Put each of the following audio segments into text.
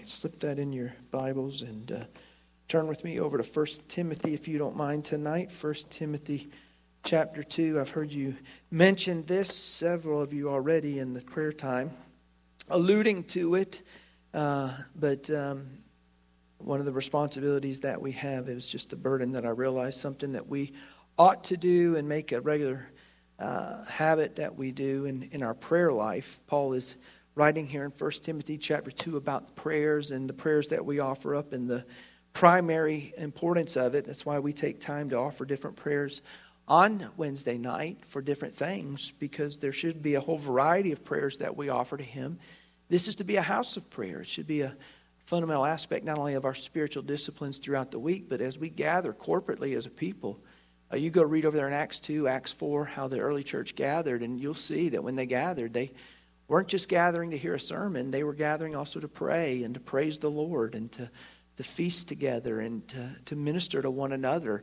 right, slip that in your Bibles and turn with me over to 1 Timothy, if you don't mind tonight. 1 Timothy chapter 2. I've heard you mention this, several of you already in the prayer time, alluding to it. But one of the responsibilities that we have is just a burden that I realize, something that we ought to do and make a regular habit that we do in our prayer life. Paul is writing here in 1 Timothy chapter 2 about prayers and the prayers that we offer up and the primary importance of it. That's why we take time to offer different prayers on Wednesday night for different things, because there should be a whole variety of prayers that we offer to Him. This is to be a house of prayer. It should be a fundamental aspect not only of our spiritual disciplines throughout the week, but as we gather corporately as a people. You go read over there in Acts 2, Acts 4, how the early church gathered, and you'll see that when they gathered, they weren't just gathering to hear a sermon. They were gathering also to pray and to praise the Lord and to feast together and to minister to one another.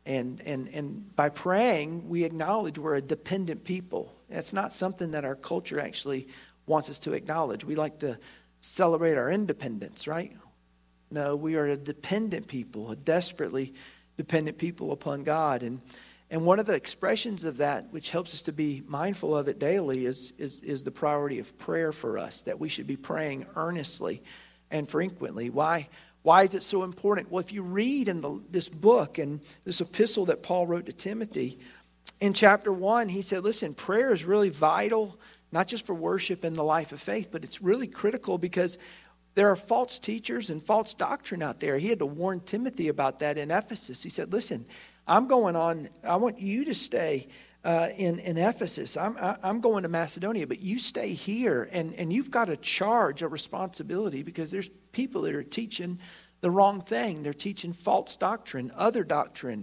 And by praying, we acknowledge we're a dependent people. It's not something that our culture actually wants us to acknowledge. We like to celebrate our independence, right? No, we are a dependent people, a desperately dependent people upon God. And one of the expressions of that, which helps us to be mindful of it daily, is the priority of prayer for us, that we should be praying earnestly and frequently. Why is it so important? Well, if you read in this book and this epistle that Paul wrote to Timothy, in chapter 1, he said, listen, prayer is really vital, not just for worship and the life of faith, but it's really critical because there are false teachers and false doctrine out there. He had to warn Timothy about that in Ephesus. He said, listen, I'm going on, I want you to stay in Ephesus. I'm going to Macedonia, but you stay here. And you've got a charge, a responsibility, because there's people that are teaching the wrong thing. They're teaching false doctrine, other doctrine.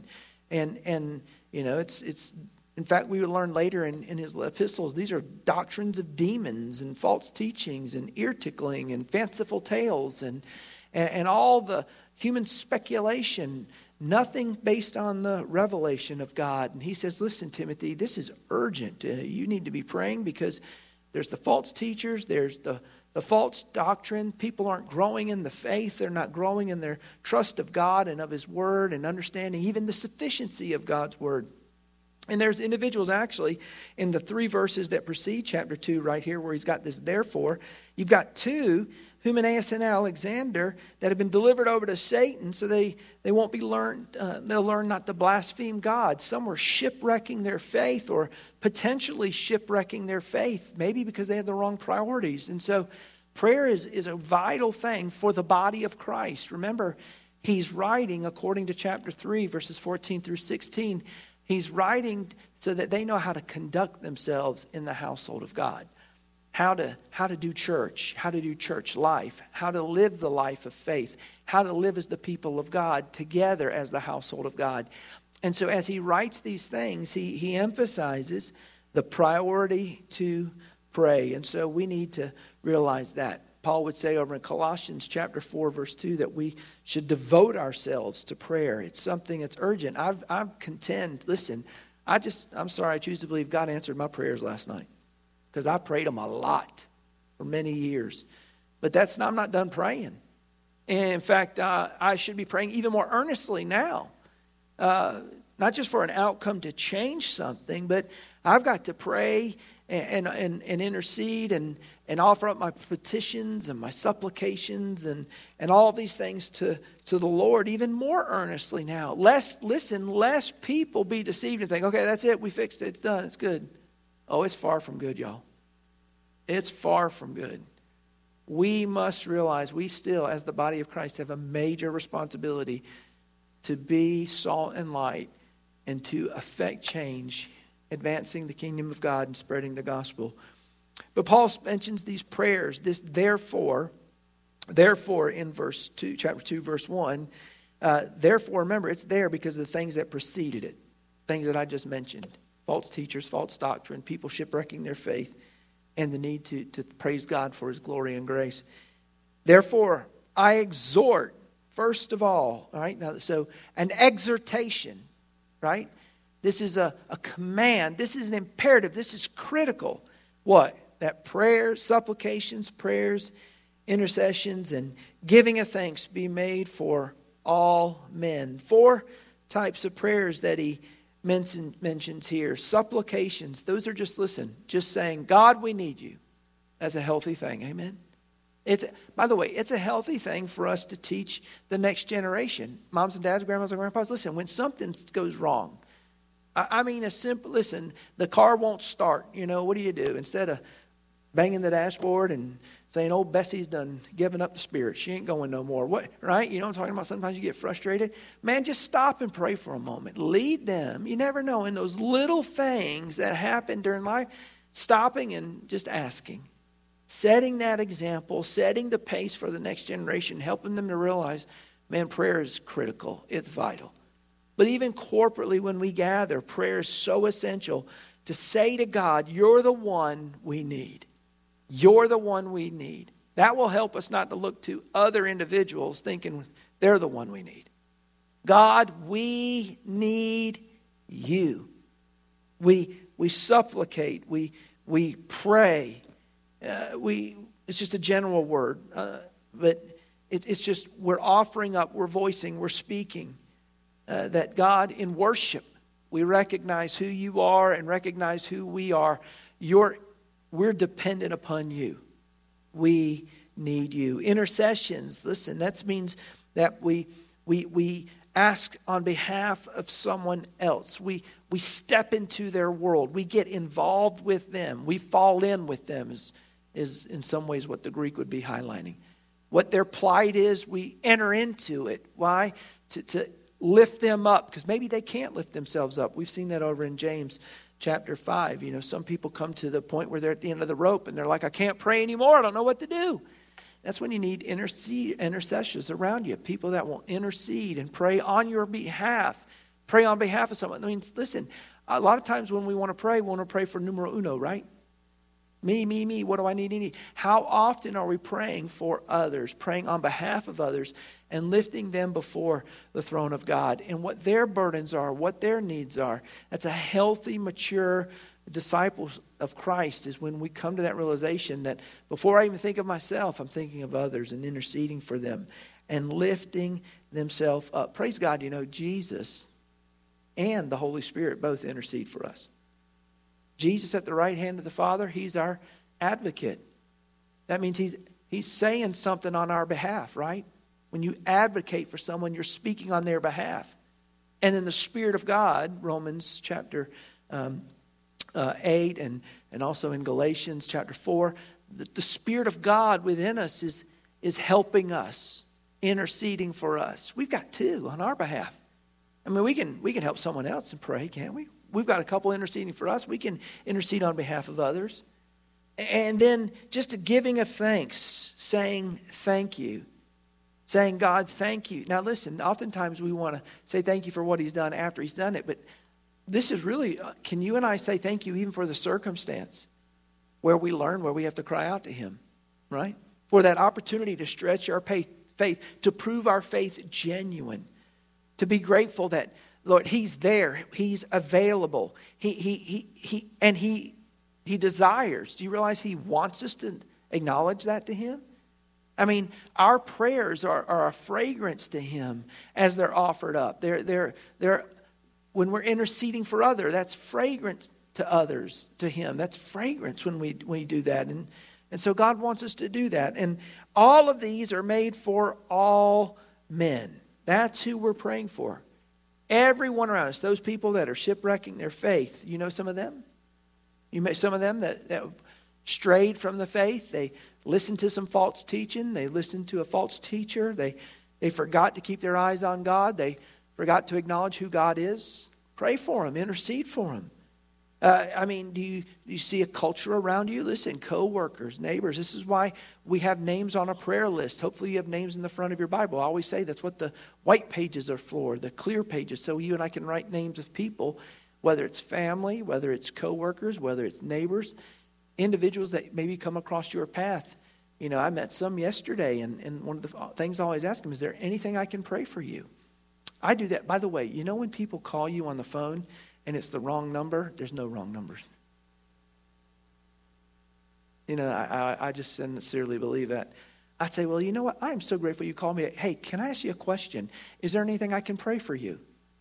And you know, it's in fact, we would learn later in his epistles, these are doctrines of demons and false teachings and ear-tickling and fanciful tales and all the human speculation, nothing based on the revelation of God. And he says, listen, Timothy, this is urgent. You need to be praying because there's the false teachers, there's the false doctrine. People aren't growing in the faith. They're not growing in their trust of God and of His Word and understanding even the sufficiency of God's Word. And there's individuals actually in the 3 verses that precede chapter 2 right here where he's got this therefore. You've got 2, Hymenaeus and Alexander, that have been delivered over to Satan so they won't be learned. They'll learn not to blaspheme God. Some were shipwrecking their faith or potentially shipwrecking their faith, maybe because they had the wrong priorities. And so prayer is a vital thing for the body of Christ. Remember, he's writing according to chapter 3, verses 14 through 16. He's writing so that they know how to conduct themselves in the household of God, how to do church, how to do church life, how to live the life of faith, how to live as the people of God together as the household of God. And so as he writes these things, he emphasizes the priority to pray. And so we need to realize that. Paul would say over in Colossians chapter 4, verse 2, that we should devote ourselves to prayer. It's something that's urgent. I'm sorry, I choose to believe God answered my prayers last night because I prayed them a lot for many years. But I'm not done praying. And in fact, I should be praying even more earnestly now. Not just for an outcome to change something, but I've got to pray and intercede and offer up my petitions and my supplications and all these things to the Lord even more earnestly now. Lest people be deceived and think, okay, that's it, we fixed it, it's done, it's good. Oh, it's far from good, y'all. It's far from good. We must realize we still, as the body of Christ, have a major responsibility to be salt and light and to affect change, advancing the kingdom of God and spreading the gospel. But Paul mentions these prayers, this therefore in verse 2, chapter 2, verse 1. Therefore, remember, it's there because of the things that preceded it, things that I just mentioned. False teachers, false doctrine, people shipwrecking their faith, and the need to praise God for His glory and grace. Therefore, I exhort, first of all right, now, so an exhortation, right? This is a command. This is an imperative. This is critical. What? That prayers, supplications, prayers, intercessions, and giving of thanks be made for all men. 4 types of prayers that he mentions here. Supplications, those are just saying, God, we need you. That's a healthy thing, amen? By the way, it's a healthy thing for us to teach the next generation. Moms and dads, grandmas and grandpas, listen, when something goes wrong, I mean, a simple, the car won't start. What do you do? Instead of banging the dashboard and saying, oh, Bessie's done giving up the spirit. She ain't going no more. What, right? You know what I'm talking about? Sometimes you get frustrated. Man, just stop and pray for a moment. Lead them. You never know. In those little things that happen during life, stopping and just asking. Setting that example, setting the pace for the next generation, helping them to realize, man, prayer is critical. It's vital. But even corporately when we gather, prayer is so essential to say to God, you're the one we need. You're the one we need. That will help us not to look to other individuals thinking they're the one we need. God, we need you. We supplicate. We pray. It's just a general word, but it's just we're offering up, we're voicing, we're speaking that God, in worship, we recognize who you are and recognize who we are. We're dependent upon you. We need you. Intercessions, listen, that means that we ask on behalf of someone else. We step into their world. We get involved with them. We fall in with them is in some ways what the Greek would be highlighting. What their plight is, we enter into it. Why? To lift them up, because maybe they can't lift themselves up. We've seen that over in James chapter 5. Some people come to the point where they're at the end of the rope and they're like, I can't pray anymore. I don't know what to do. That's when you need intercessors around you, people that will intercede and pray on your behalf. Pray on behalf of someone. I mean, listen, a lot of times when we want to pray for numero uno, right? Me, what do I need? How often are we praying for others, praying on behalf of others, and lifting them before the throne of God and what their burdens are, what their needs are? That's a healthy, mature disciples of Christ, is when we come to that realization that before I even think of myself, I'm thinking of others and interceding for them and lifting themselves up. Praise God, Jesus and the Holy Spirit both intercede for us. Jesus at the right hand of the Father, he's our advocate. That means he's saying something on our behalf, right? When you advocate for someone, you're speaking on their behalf. And in the Spirit of God, Romans chapter 8 and also in Galatians chapter 4, the Spirit of God within us is helping us, interceding for us. We've got 2 on our behalf. I mean, we can help someone else and pray, can't we? We've got a couple interceding for us. We can intercede on behalf of others. And then just a giving of thanks, saying thank you. Saying, God, thank you. Now listen, oftentimes we want to say thank you for what he's done after he's done it. But this is really, can you and I say thank you even for the circumstance where we learn, where we have to cry out to him, right? For that opportunity to stretch our faith, to prove our faith genuine. To be grateful that, Lord, he's there. He's available. He desires. Do you realize he wants us to acknowledge that to him? I mean, our prayers are a fragrance to him as they're offered up. They're when we're interceding for others, that's fragrance to others, to him. That's fragrance when we do that. And so God wants us to do that. And all of these are made for all men. That's who we're praying for. Everyone around us, those people that are shipwrecking their faith, you know some of them? You met some of them that strayed from the faith. They listened to some false teaching. They listened to a false teacher. They forgot to keep their eyes on God. They forgot to acknowledge who God is. Pray for them. Intercede for them. Do you see a culture around you? Listen, co-workers, neighbors. This is why we have names on a prayer list. Hopefully you have names in the front of your Bible. I always say that's what the white pages are for, the clear pages, so you and I can write names of people, whether it's family, whether it's co-workers, whether it's neighbors, individuals that maybe come across your path. I met some yesterday, and one of the things I always ask them, is there anything I can pray for you? I do that. By the way, when people call you on the phone and it's the wrong number, there's no wrong numbers. I just sincerely believe that. I'd say, well, you know what? I am so grateful you called me. Hey, can I ask you a question? Is there anything I can pray for you?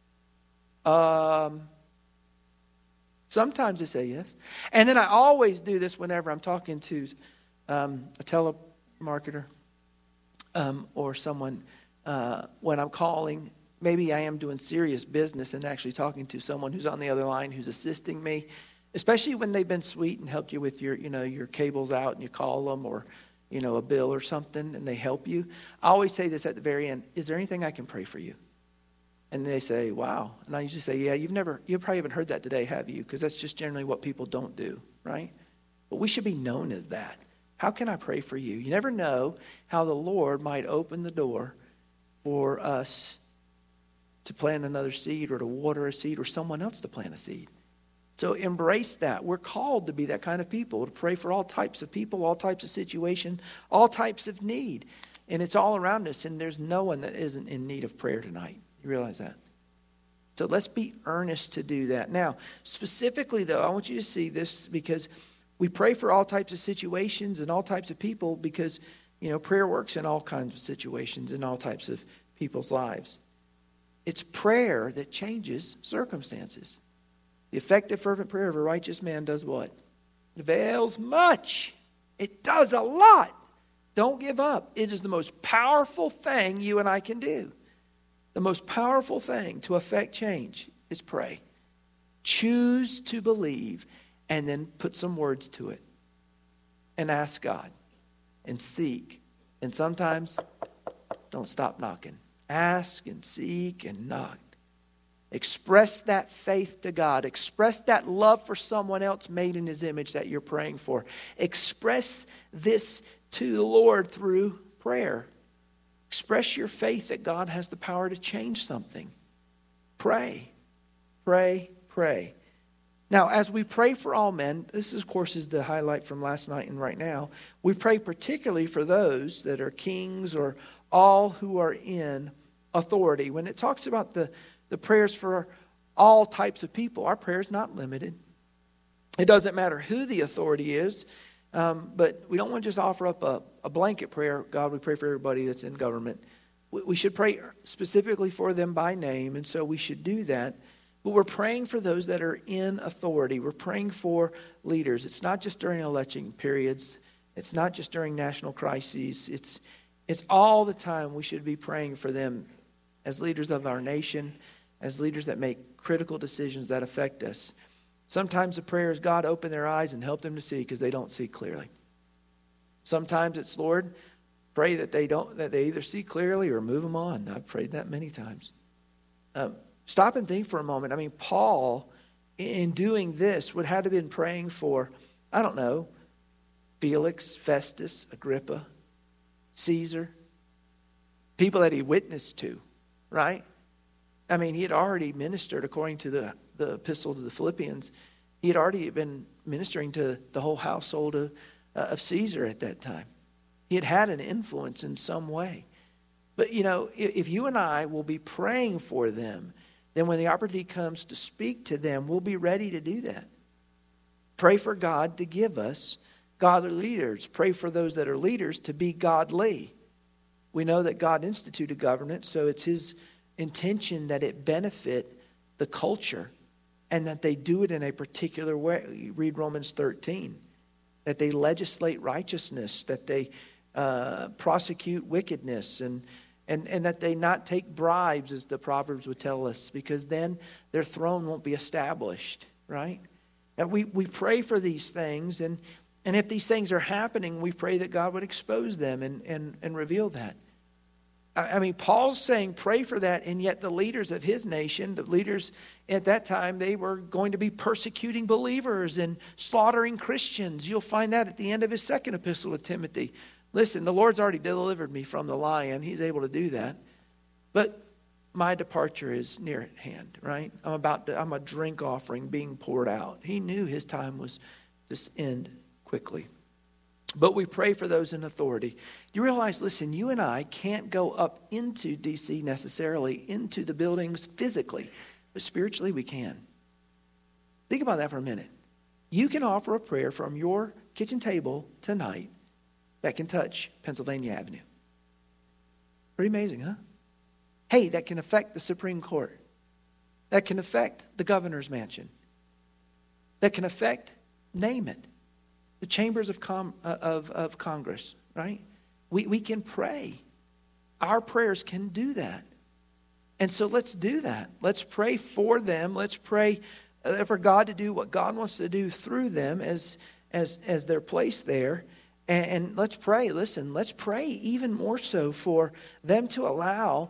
Sometimes they say yes. And then I always do this whenever I'm talking to a telemarketer or someone when I'm calling. Maybe I am doing serious business and actually talking to someone who's on the other line who's assisting me, especially when they've been sweet and helped you with your cables out and you call them, or a bill or something, and they help you. I always say this at the very end: is there anything I can pray for you? And they say, wow. And I usually say, yeah, you probably haven't heard that today, have you? Because that's just generally what people don't do, right? But we should be known as that. How can I pray for you? You never know how the Lord might open the door for us to plant another seed, or to water a seed, or someone else to plant a seed. So embrace that. We're called to be that kind of people, to pray for all types of people, all types of situations, all types of need. And it's all around us, and there's no one that isn't in need of prayer tonight. You realize that? So let's be earnest to do that. Now, specifically, though, I want you to see this, because we pray for all types of situations and all types of people, because, prayer works in all kinds of situations and all types of people's lives. It's prayer that changes circumstances. The effective, fervent prayer of a righteous man does what? It avails much. It does a lot. Don't give up. It is the most powerful thing you and I can do. The most powerful thing to affect change is pray. Choose to believe, and then put some words to it. And ask God. And seek. And sometimes, don't stop knocking. Ask and seek and knock. Express that faith to God. Express that love for someone else made in His image that you're praying for. Express this to the Lord through prayer. Express your faith that God has the power to change something. Pray. Pray. Pray. Now, as we pray for all men, this, of course, is the highlight from last night and right now. We pray particularly for those that are kings, or all who are in authority. When it talks about the prayers for all types of people, our prayer is not limited. It doesn't matter who the authority is, but we don't want to just offer up a blanket prayer. God, we pray for everybody that's in government. We should pray specifically for them by name, and so we should do that. But we're praying for those that are in authority. We're praying for leaders. It's not just during election periods. It's not just during national crises. It's all the time we should be praying for them as leaders of our nation, as leaders that make critical decisions that affect us. Sometimes the prayer is, God, open their eyes and help them to see, because they don't see clearly. Sometimes it's, Lord, pray that they either see clearly or move them on. I've prayed that many times. Stop and think for a moment. I mean, Paul, in doing this, would have to have been praying for, I don't know, Felix, Festus, Agrippa, Caesar, people that he witnessed to, right? I mean, he had already ministered, according to the epistle to the Philippians, he had already been ministering to the whole household of Caesar at that time. He had had an influence in some way. But, if you and I will be praying for them, then when the opportunity comes to speak to them, we'll be ready to do that. Pray for God to give us godly leaders. Pray for those that are leaders to be godly. We know that God instituted government, so it's His intention that it benefit the culture and that they do it in a particular way. You read Romans 13, that they legislate righteousness, that they prosecute wickedness, and that they not take bribes, as the Proverbs would tell us, because then their throne won't be established, right? And we pray for these things, and if these things are happening, we pray that God would expose them and reveal that. I mean, Paul's saying pray for that, and yet the leaders of his nation, the leaders at that time, they were going to be persecuting believers and slaughtering Christians. You'll find that at the end of his second epistle to Timothy. Listen, the Lord's already delivered me from the lion. He's able to do that. But my departure is near at hand, right? I'm a drink offering being poured out. He knew his time was to end quickly. But we pray for those in authority. You realize, listen, you and I can't go up into D.C. necessarily, into the buildings physically, but spiritually we can. Think about that for a minute. You can offer a prayer from your kitchen table tonight that can touch Pennsylvania Avenue. Pretty amazing, huh? Hey, that can affect the Supreme Court. That can affect the governor's mansion. That can affect, name it, the chambers of Congress, right? We can pray. Our prayers can do that. And so let's do that. Let's pray for them. Let's pray for God to do what God wants to do through them as they're placed there. And let's pray. Listen, let's pray even more so for them to allow,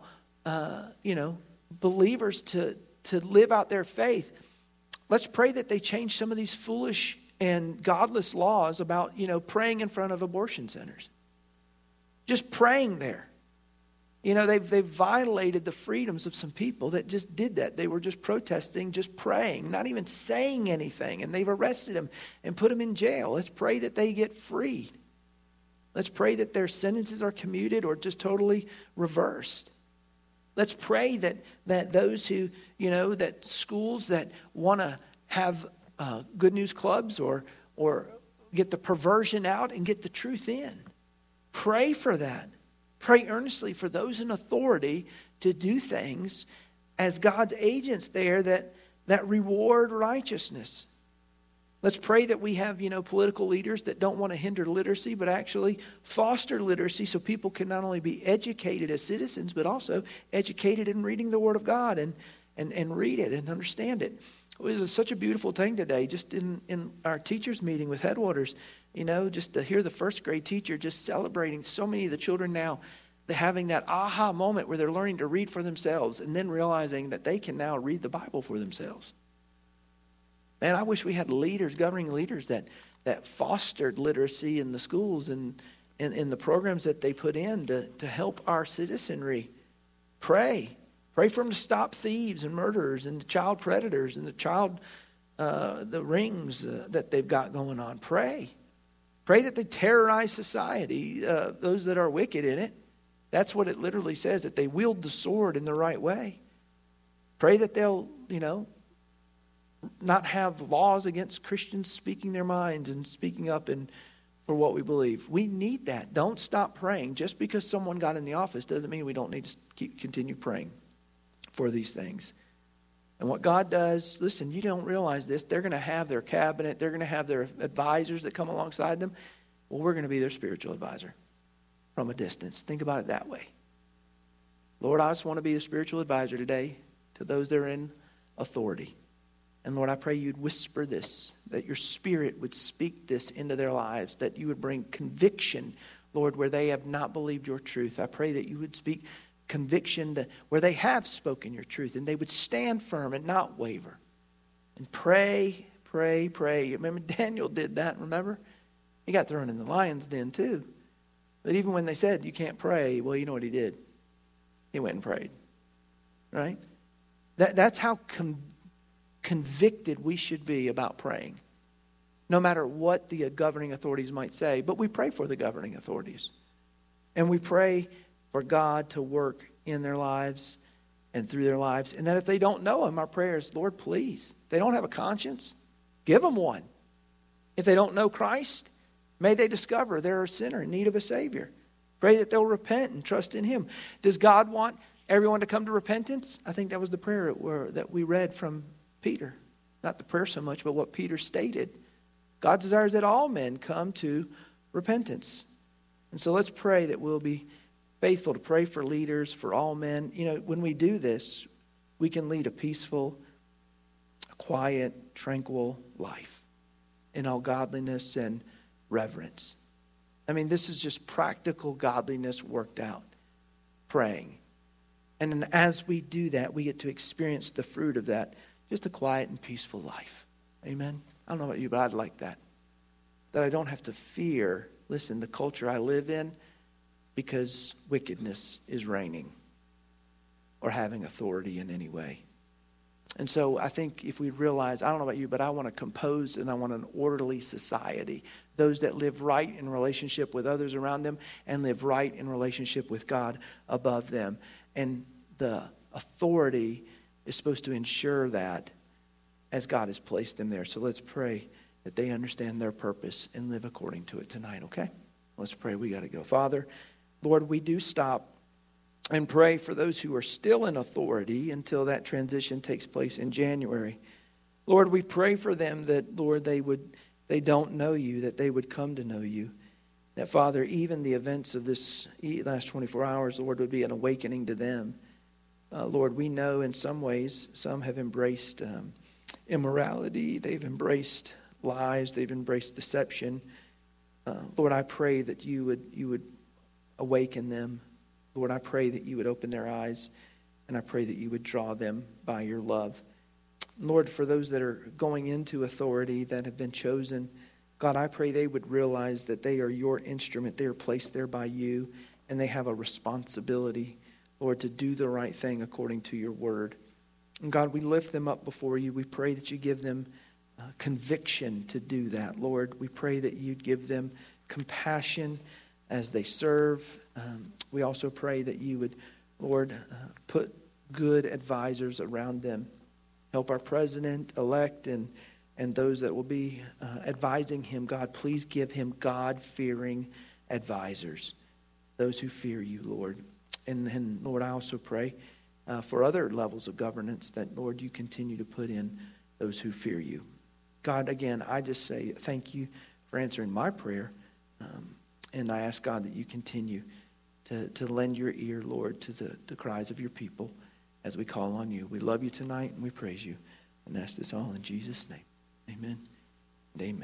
believers to live out their faith. Let's pray that they change some of these foolish and godless laws about, praying in front of abortion centers. Just praying there. They've violated the freedoms of some people that just did that. They were just protesting, just praying, not even saying anything. And they've arrested them and put them in jail. Let's pray that they get freed. Let's pray that their sentences are commuted or just totally reversed. Let's pray that those who, that schools that want to have good news clubs or get the perversion out and get the truth in. Pray for that. Pray earnestly for those in authority to do things as God's agents there that reward righteousness. Let's pray that we have, political leaders that don't want to hinder literacy, but actually foster literacy so people can not only be educated as citizens, but also educated in reading the Word of God and read it and understand it. It was such a beautiful thing today, just in our teachers' meeting with Headwaters, just to hear the first grade teacher just celebrating so many of the children now, having that aha moment where they're learning to read for themselves and then realizing that they can now read the Bible for themselves. Man, I wish we had leaders, governing leaders that fostered literacy in the schools and in the programs that they put in to help our citizenry. Pray for them to stop thieves and murderers and the child predators and the rings that they've got going on. Pray that they terrorize society, those that are wicked in it. That's what it literally says, that they wield the sword in the right way. Pray that they'll, not have laws against Christians speaking their minds and speaking up for what we believe. We need that. Don't stop praying. Just because someone got in the office doesn't mean we don't need to continue praying for these things. And what God does, listen, you don't realize this. They're going to have their cabinet. They're going to have their advisors that come alongside them. Well, we're going to be their spiritual advisor from a distance. Think about it that way. Lord, I just want to be the spiritual advisor today to those that are in authority. And Lord, I pray you'd whisper this, that your Spirit would speak this into their lives, that you would bring conviction, Lord, where they have not believed your truth. I pray that you would speak conviction where they have spoken your truth, and they would stand firm and not waver. And pray. Remember, Daniel did that, remember? He got thrown in the lion's den too. But even when they said, you can't pray, well, you know what he did? He went and prayed, right? That's how convicted we should be about praying, no matter what the governing authorities might say. But we pray for the governing authorities, and we pray for God to work in their lives and through their lives. And that if they don't know him, our prayer is, Lord, please, if they don't have a conscience, give them one. If they don't know Christ, may they discover they're a sinner in need of a Savior. Pray that they'll repent and trust in him. Does God want everyone to come to repentance? I think that was the prayer that we read from Peter. Not the prayer so much, but what Peter stated. God desires that all men come to repentance. And so let's pray that we'll be faithful to pray for leaders, for all men. When we do this, we can lead a peaceful, quiet, tranquil life in all godliness and reverence. This is just practical godliness worked out. Praying. And then as we do that, we get to experience the fruit of that. Just a quiet and peaceful life. Amen? I don't know about you, but I'd like that. That I don't have to fear, listen, the culture I live in because wickedness is reigning or having authority in any way. And so I think if we realize, I don't know about you, but I want a composed and I want an orderly society. Those that live right in relationship with others around them and live right in relationship with God above them. And the authority is supposed to ensure that as God has placed them there. So let's pray that they understand their purpose and live according to it tonight, okay? Let's pray. We got to go. Father, Lord, we do stop and pray for those who are still in authority until that transition takes place in January. Lord, we pray for them that, Lord, they don't know you, that they would come to know you. That, Father, even the events of this last 24 hours, Lord, would be an awakening to them. Lord, we know in some ways some have embraced immorality. They've embraced lies. They've embraced deception. Lord, I pray that you would awaken them. Lord, I pray that you would open their eyes, and I pray that you would draw them by your love. Lord, for those that are going into authority that have been chosen, God, I pray they would realize that they are your instrument. They are placed there by you, and they have a responsibility, Lord, to do the right thing according to your word. And God, we lift them up before you. We pray that you give them conviction to do that. Lord, we pray that you'd give them compassion as they serve. We also pray that you would, Lord, put good advisors around them. Help our president-elect and those that will be advising him. God, please give him God-fearing advisors, those who fear you, Lord. And Lord, I also pray for other levels of governance that, Lord, you continue to put in those who fear you. God, again, I just say thank you for answering my prayer. And I ask, God, that you continue to lend your ear, Lord, to the cries of your people as we call on you. We love you tonight and we praise you. And ask this all in Jesus' name. Amen and amen.